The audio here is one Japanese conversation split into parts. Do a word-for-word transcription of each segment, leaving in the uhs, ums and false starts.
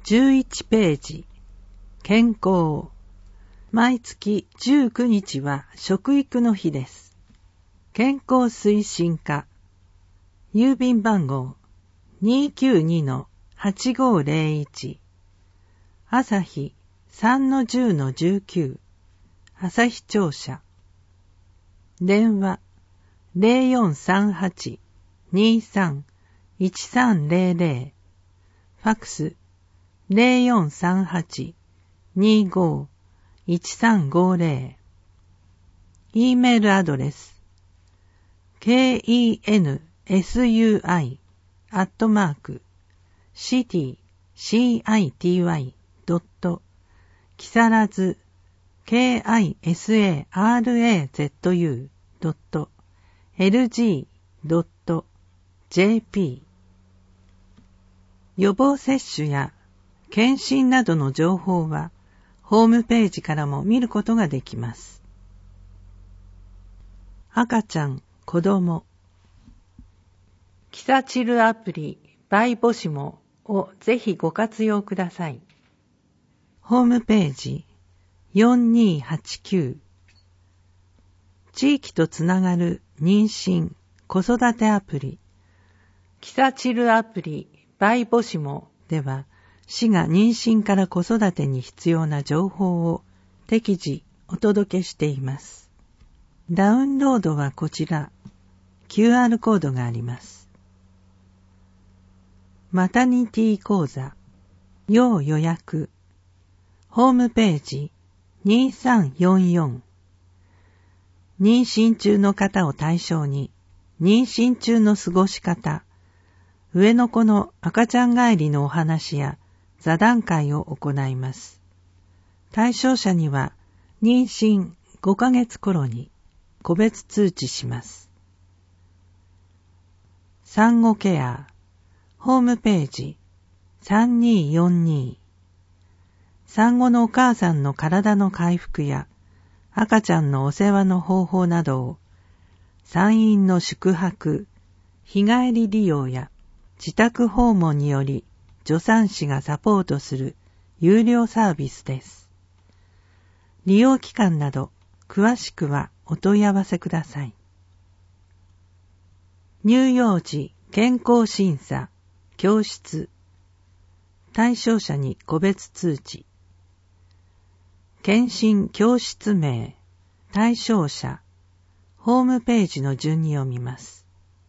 じゅういちページ、健康。毎月じゅうくにちは食育の日です。健康推進課。郵便番号 にーきゅうにのはちごーぜろいち。朝日 さんのじゅうのじゅうきゅう。朝日庁舎。電話 ゼロよんさんはち にーさん いちさんゼロゼロ。ファックス ゼロよんさんはち にーごー いちさんごーぜろ。E メールアドレス ケーイーエヌエスユーアイ アットマーク シティ シーアイティーワイ ドット 木更津 ケーアイエスエーアールエーゼットユー ドット エルジー ドット ジェーピー。予防接種や検診などの情報はホームページからも見ることができます。赤ちゃん、子供。キサチルアプリ by ボシモをぜひご活用ください。ホームページよんにーはちきゅう。地域とつながる妊娠、子育てアプリキサチルアプリ by ボシモでは、市が妊娠から子育てに必要な情報を適時お届けしています。ダウンロードはこちら、キューアール コードがあります。マタニティ講座、要予約、ホームページにーさんよんよん。妊娠中の方を対象に、妊娠中の過ごし方、上の子の赤ちゃん帰りのお話や座談会を行います。対象者には妊娠ごかげつ頃に個別通知します。産後ケア、ホームページさんにーよんに。産後のお母さんの体の回復や赤ちゃんのお世話の方法などを産院の宿泊、日帰り利用や自宅訪問により助産師がサポートする有料サービスです。利用期間など詳しくはお問い合わせください。乳幼児健康審査教室、対象者に個別通知。検診教室名、対象者、ホームページの順に読みます。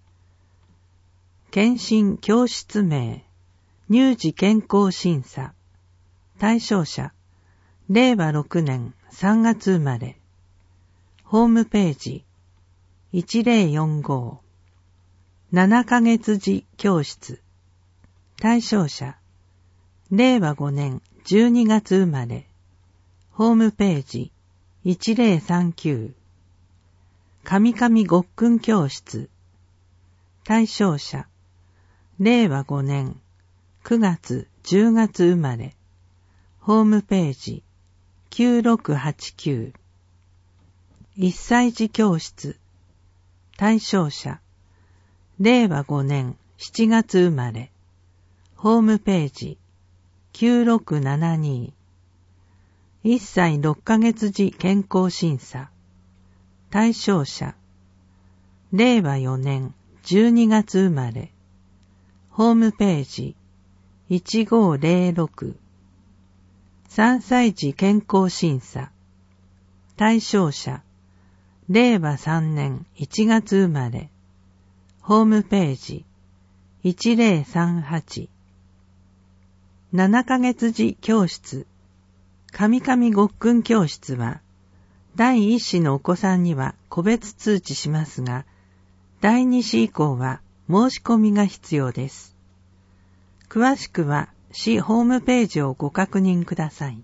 検診教室名、乳児健康審査、対象者、れいわろくねんさんがつ生まれ、ホームページいちぜろよんご。ななかげつ児教室、対象者、れいわごねんじゅうにがつ生まれ、ホームページいちぜろさんきゅう。かみかみごっくん教室、対象者、れいわごねんくがつじゅうがつ生まれ、ホームページきゅうろくはちきゅう。いっさい児教室、対象者、れいわごねんしちがつ生まれ、ホームページきゅうろくななに。いっさいろっかげつ児健康審査、対象者、れいわよねんじゅうにがつ生まれ、ホームページいちごぜろろく。さんさい児健康審査、対象者、れいわさんねんいちがつ生まれ、ホームページいちぜろさんはち。ななかげつ児教室、かみかみごっくん教室は、第一子のお子さんには個別通知しますが、第二子以降は申し込みが必要です。詳しくは市ホームページをご確認ください。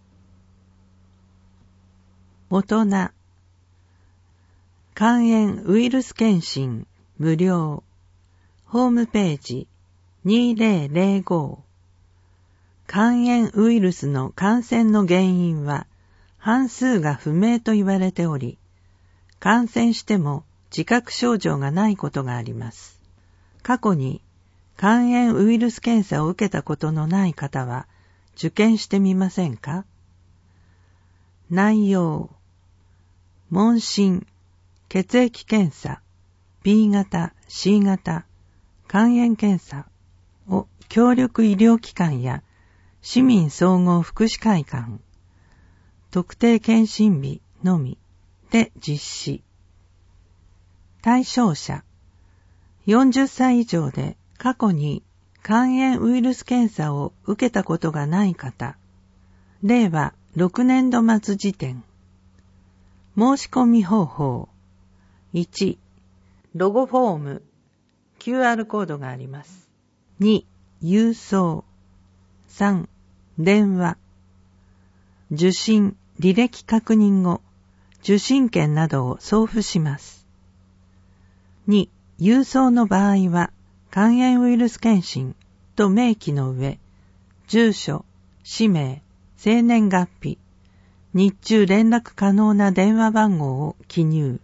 大人、肝炎ウイルス検診無料、ホームページにぜろぜろご。肝炎ウイルスの感染の原因は半数が不明と言われており、感染しても自覚症状がないことがあります。過去に肝炎ウイルス検査を受けたことのない方は、 受験してみませんか？内容、問診、血液検査、B 型、C 型、肝炎検査を協力医療機関や市民総合福祉会館、特定検診日のみで実施。対象者、よんじゅっさい以上で過去に肝炎ウイルス検査を受けたことがない方、れいわろくねんど末時点。申し込み方法。いち、ロゴフォーム、キューアール コードがあります。に、郵送。さん、電話。受診、履歴確認後、受診券などを送付します。に、郵送の場合は、肝炎ウイルス検診と明記の上、住所、氏名、生年月日、日中連絡可能な電話番号を記入。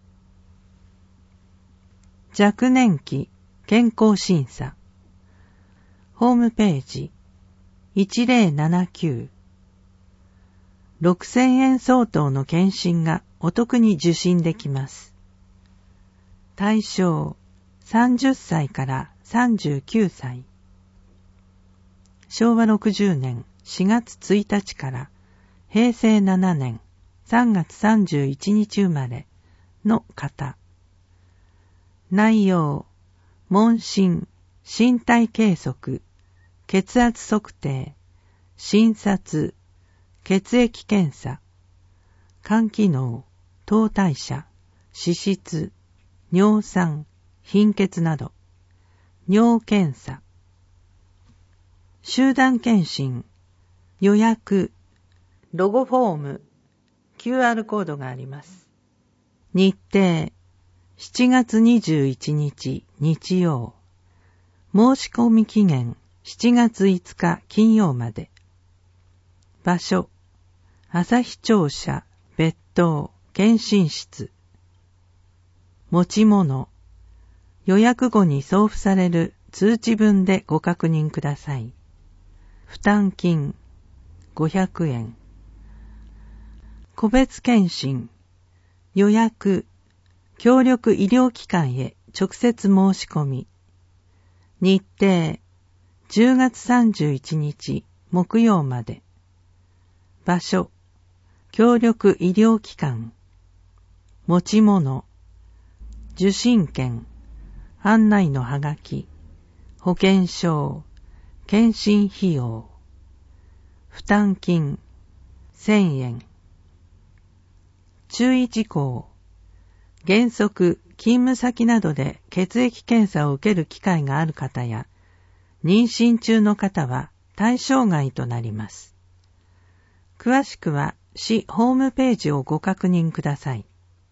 若年期健康審査。ホームページいちぜろななきゅう。ろくせんえん相当の検診がお得に受診できます。対象さんじゅっさいからさんじゅうきゅうさい。しょうわろくじゅうねんしがつついたちからへいせいななねんさんがつさんじゅういちにち生まれの方。内容、問診、身体計測、血圧測定、診察、血液検査、肝機能、糖代謝、脂質、尿酸、貧血など、尿検査、集団検診、予約、ロゴフォーム、キューアール コードがあります。日程、しちがつにじゅういちにち日曜。申し込み期限しちがついつか金曜まで。場所、旭庁舎別当検診室。持ち物、予約後に送付される通知文でご確認ください。負担金ごひゃくえん。個別検診、予約、協力医療機関へ直接申し込み。日程、じゅうがつさんじゅういちにち木曜まで。場所、協力医療機関。持ち物、受診券、案内のはがき、保険証、検診費用。負担金せんえん。注意事項。原則、勤務先などで血液検査を受ける機会がある方や、妊娠中の方は対象外となります。詳しくは市ホームページをご確認ください。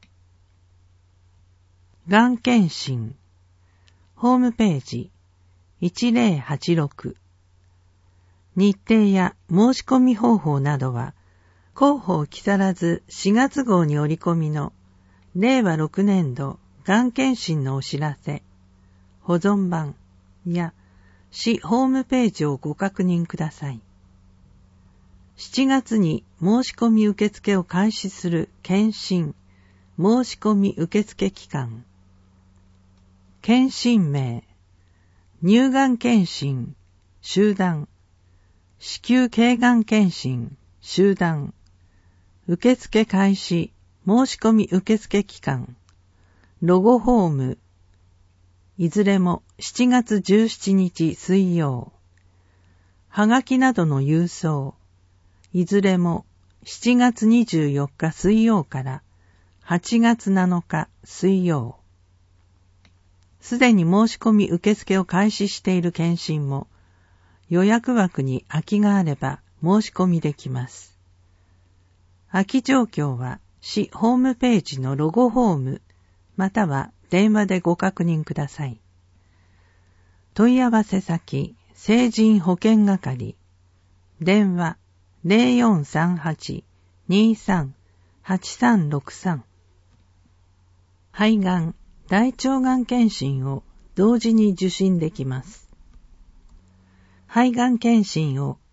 がん検診。ホームページいちぜろはちろく。日程や申し込み方法などは、広報木更津しがつ号に折り込みのれいわろくねんどがん検診のお知らせ、保存版や市ホームページをご確認ください。しちがつに申し込み受付を開始する検診、申し込み受付期間。検診名、乳がん検診、集団、子宮頸がん検診、集団、受付開始、申し込み受付期間、ロゴフォーム、いずれもしちがつじゅうしちにち水曜。はがきなどの郵送、いずれもしちがつにじゅうよっか水曜からはちがつなのか水曜。すでに申し込み受付を開始している検診も、予約枠に空きがあれば申し込みできます。空き状況は市ホームページのロゴフォームまたは電話でご確認ください。問い合わせ先、成人保健係、電話 ゼロよんさんはち にさん はちさんろくさん。肺がん、大腸がん検診を同時に受診できます。肺がん検診を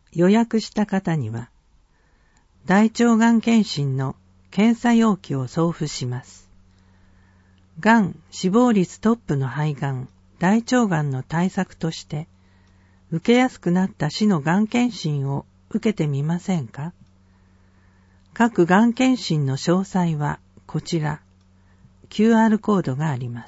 予約した方には、大腸がん検診の検査要記を送付します。がん死亡率トップの肺がん、大腸がんの対策として、受けやすくなった市のがん検診を受けてみませんか？各がん検診の詳細はこちら、キューアール コードがあります。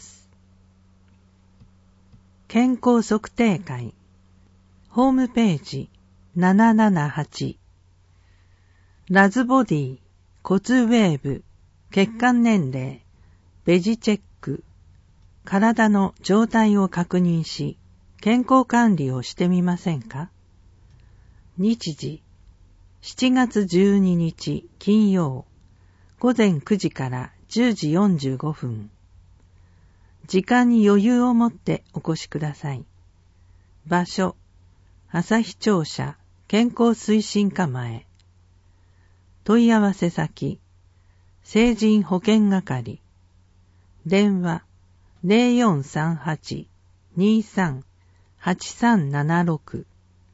健康測定会、ホームページななななはち、ラズボディ、骨ウェーブ、血管年齢、ベジチェック、体の状態を確認し、健康管理をしてみませんか？日時、しちがつじゅうににち金曜、午前くじからじゅうじよんじゅうごふん。時間に余裕を持ってお越しください。場所、旭庁舎健康推進課前。問い合わせ先、成人保健係。電話、ゼロよんさんはち にさん はちさんななろく。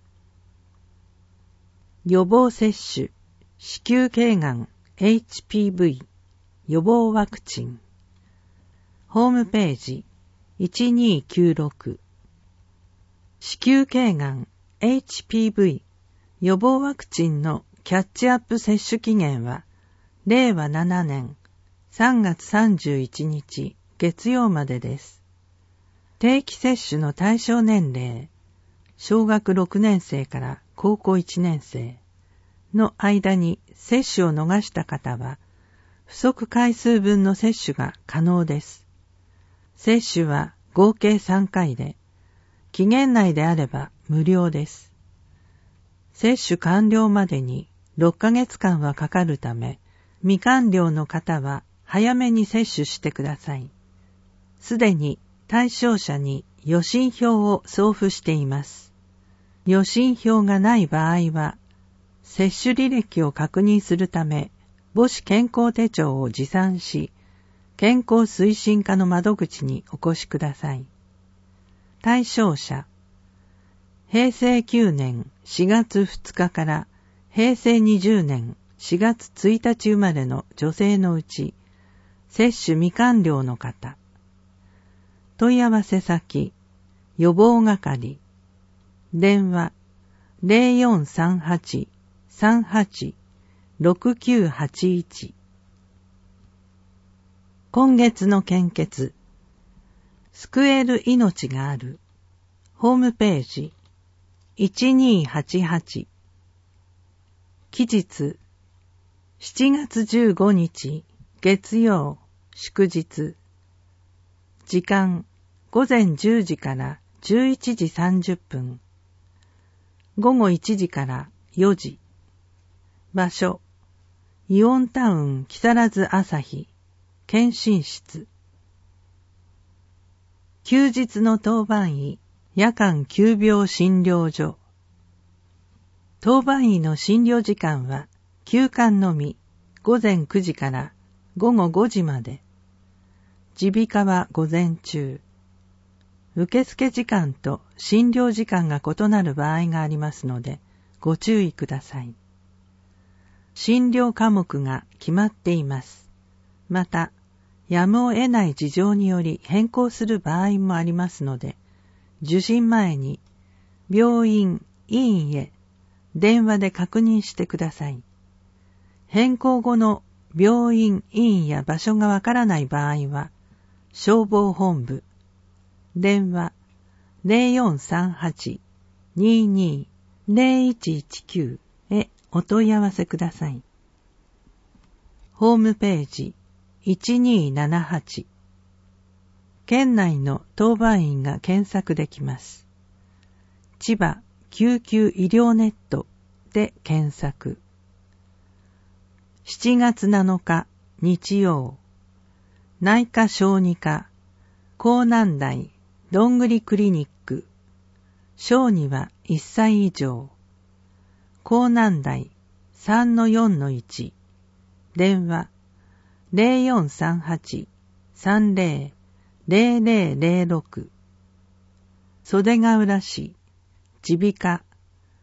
予防接種、子宮頸がん エイチピーブイ 予防ワクチン。ホームページいちにーきゅうろく。子宮頸がん エイチピーブイ 予防ワクチンのキャッチアップ接種期限はれいわななねんさんがつさんじゅういちにち月曜までです。定期接種の対象年齢、小学ろくねんせいから高校いちねんせいの間に接種を逃した方は、不足回数分の接種が可能です。接種は合計さんかいで、期限内であれば無料です。接種完了までにろっかげつかんはかかるため、未完了の方は早めに接種してください。すでに対象者に予診票を送付しています。予診票がない場合は、接種履歴を確認するため、母子健康手帳を持参し、健康推進課の窓口にお越しください。対象者、へいせいきゅうねんしがつふつかからへいせいにじゅうねんしがつついたち生まれの女性のうち、接種未完了の方。問い合わせ先、予防係。電話、ゼロよんさんはち さんはち ろくきゅうはちいち。今月の献血、救える命がある。ホームページ、いちにーはちはち。期日、しちがつじゅうごにち月曜、祝日。時間、ごぜんじゅうじからじゅういちじさんじゅっぷん。ごごいちじからよじ。場所、イオンタウン木更津朝日、検診室。休日の当番医、夜間急病診療所。当番医の診療時間は、休館のみ、ごぜんくじからごごごじまで。耳鼻科は午前中。受付時間と診療時間が異なる場合がありますので、ご注意ください。診療科目が決まっています。また、やむを得ない事情により変更する場合もありますので、受診前に病院、医院へ電話で確認してください。変更後の病院、医院や場所がわからない場合は、消防本部、電話ゼロよんさんはち にーにー ゼロいちいちきゅう へお問い合わせください。ホームページいちにーななはち。県内の当番員が検索できます。千葉救急医療ネットで検索。しちがつなのか日曜、内科小児科港南台どんぐりクリニック、小児はいっさい以上、港南台 さんのよんのいち、電話ゼロよんさんはち さんぜろ ゼロゼロゼロろく、袖ヶ浦市耳鼻科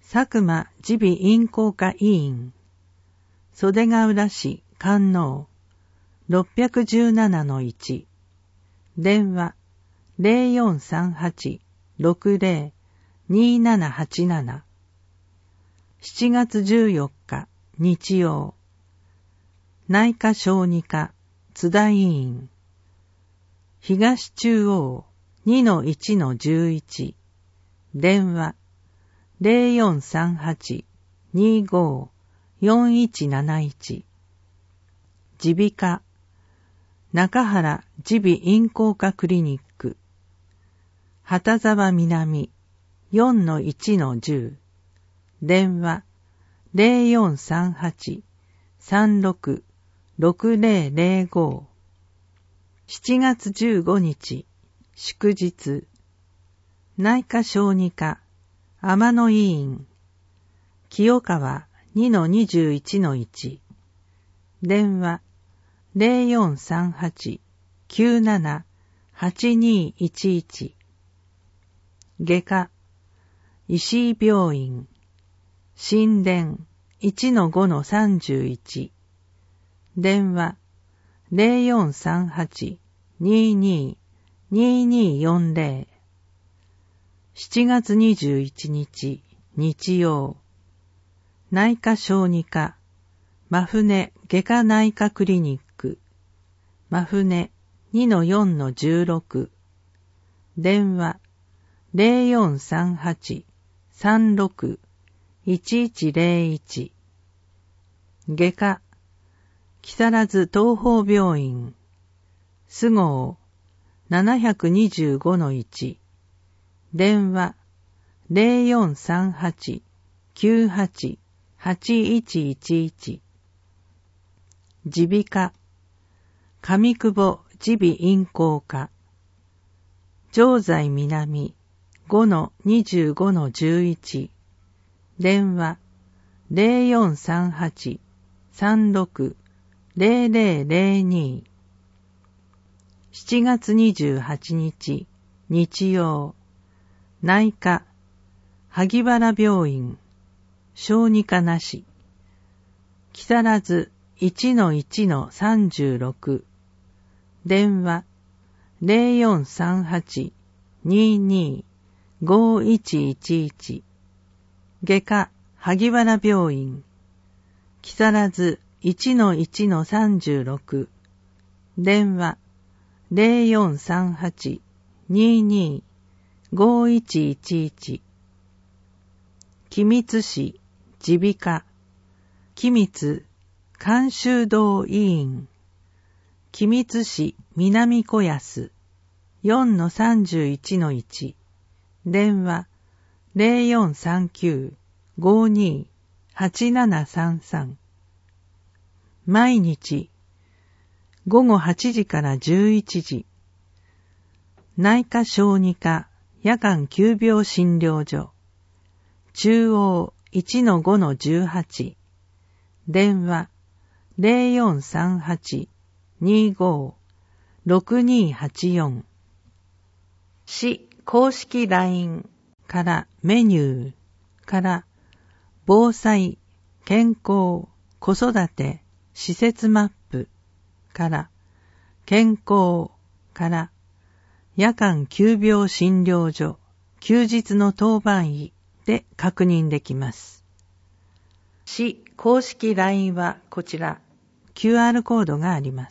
佐久間耳鼻咽喉科医院、袖ヶ浦市観音 ろっぴゃくじゅうななのいち、電話 ゼロよんさんはち ろくゼロ にななはちなな。しちがつじゅうよっか日曜、内科小児科津田医院、東中央 にのいちのじゅういち、電話 ゼロよんさんはち にご よんいちなないち。耳鼻科中原耳鼻咽喉科クリニック、畑沢南 よんのいちのじゅう、電話 ゼロよんさんはち さんろく ろくゼロゼロご。しちがつじゅうごにち祝日、内科小児科天野医院、清川 にのにじゅういちのいち、電話 ゼロよんさんはち きゅうなな はちにいちいち。外科石井病院、新田 いちのごのさんじゅういち、電話 ゼロよんさんはち にに にによんゼロ。しちがつにじゅういちにち日曜、内科小児科真舟外科内科クリニック、真舟 にのよんのじゅうろく、電話 ゼロよんさんはち さんろく いちいちゼロいち。外科木更津東邦病院、菅生 ななにごのいち、電話 ゼロよんさんはち きゅうはち はちいちいちいち。耳鼻科上久保耳鼻咽喉科、城西南 ごのにじゅうごのじゅういち、電話 ゼロよんさんはち さんろく ゼロゼロゼロに。しちがつにじゅうはちにち日曜、内科萩原病院、小児科なし、木更津 いちのいちのさんじゅうろく、電話 ゼロよんさんはち にに ごいちいちいち。外科萩原病院、木更津 いちのいちのさんじゅうろく、電話 ゼロよんさんはち にに ごいちいちいち。君津市耳鼻科君津監修堂医院、君津市南小安 よんのさんじゅういちのいち、電話 ゼロよんさんきゅう ごに はちななさんさん。毎日ごごはちじからじゅういちじ、内科小児科夜間急病診療所、中央 いちのごのじゅうはち、電話 ゼロよんさんはち にご ろくにはちよん。市公式 ライン からメニューから防災、健康、子育て、施設マップから健康から夜間急病診療所、休日の当番医で確認できます。市公式 ライン はこちら キューアール コードがあります。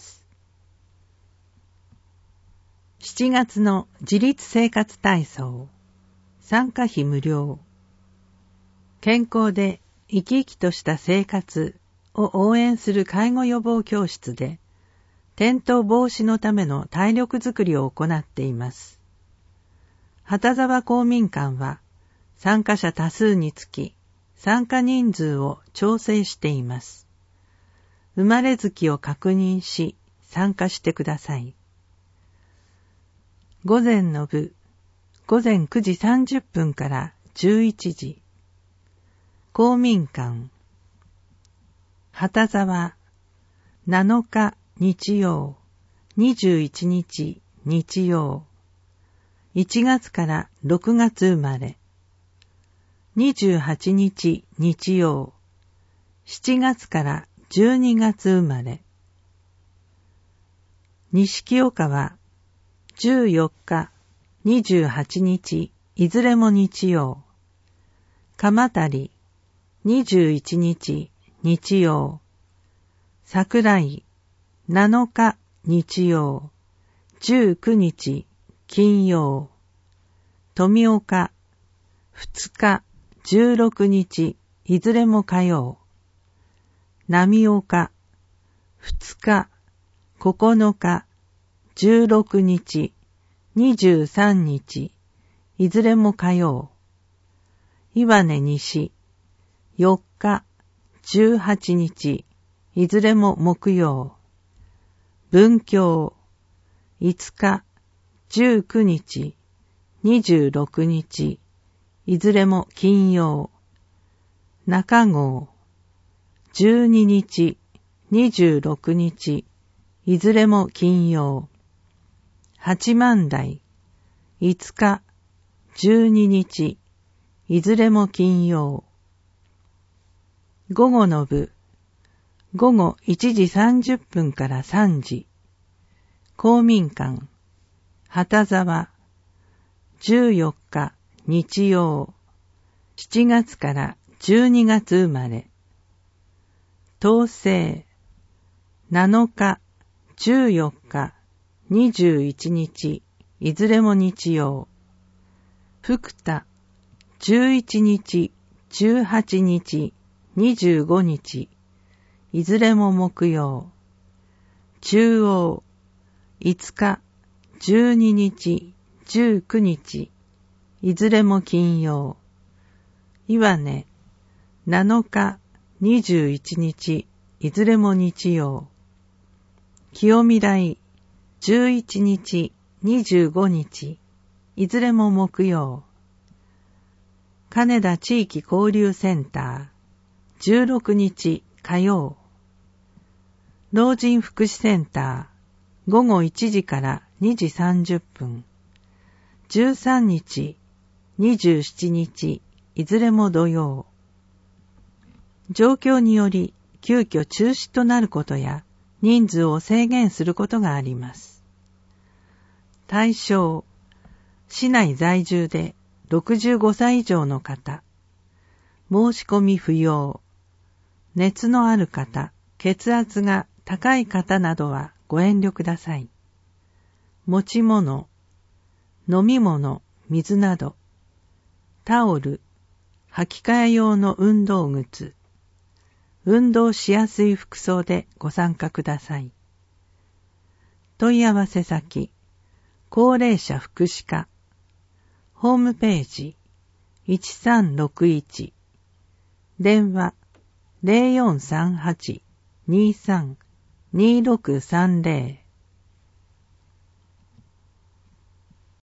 しちがつの自立生活体操、参加費無料。健康で生き生きとした生活を応援する介護予防教室で、転倒防止のための体力づくりを行っています。畑沢公民館は参加者多数につき参加人数を調整しています。生まれ月を確認し参加してください。午前の部、午前くじさんじゅっぷんからじゅういちじ。公民館、畑沢、なのか日曜、にじゅういちにち日曜、いちがつからろくがつ生まれ。 にじゅうはちにち日曜、しちがつからじゅうにがつ生まれ。錦岡はじゅうよっか、にじゅうはちにち、いずれも日曜。鎌足にじゅういちにち日曜。桜井なのか日曜。じゅうくにち金曜。富岡ふつか、じゅうろくにち、いずれも火曜。浪岡ふつか、ここのか、じゅうろくにち、にじゅうさんにち、いずれも火曜。岩根西よっか、じゅうはちにち、いずれも木曜。文京いつか、じゅうくにち、にじゅうろくにち、いずれも金曜。中郷じゅうににち、にじゅうろくにち、いずれも金曜。八幡台いつか、じゅうににち、いずれも金曜。午後の部、午後いちじさんじゅっぷんからさんじ。公民館、旗沢、じゅうよっか、日曜。しちがつからじゅうにがつ生まれ。東西、なのか、じゅうよっか、にじゅういちにち、いずれも日曜。福田、じゅういちにち、じゅうはちにち、にじゅうごにち、いずれも木曜。中央、いつか、じゅうににち、じゅうくにち、いずれも金曜。岩根、なのか、にじゅういちにち、いずれも日曜。清見台、じゅういちにち、にじゅうごにち、いずれも木曜。金田地域交流センター、じゅうろくにち火曜。老人福祉センター、ごごいちじからにじさんじゅっぷん。じゅうさんにち、にじゅうしちにち、いずれも土曜。状況により急遽中止となることや人数を制限することがあります。対象、市内在住でろくじゅうごさい以上の方、申し込み不要、熱のある方、血圧が高い方などはご遠慮ください。持ち物、飲み物、水など、タオル、履き替え用の運動靴、運動しやすい服装でご参加ください。問い合わせ先、高齢者福祉課、ホームページ、いちさんろくいち、電話 ゼロよんさんはち にさん にろくさんゼロ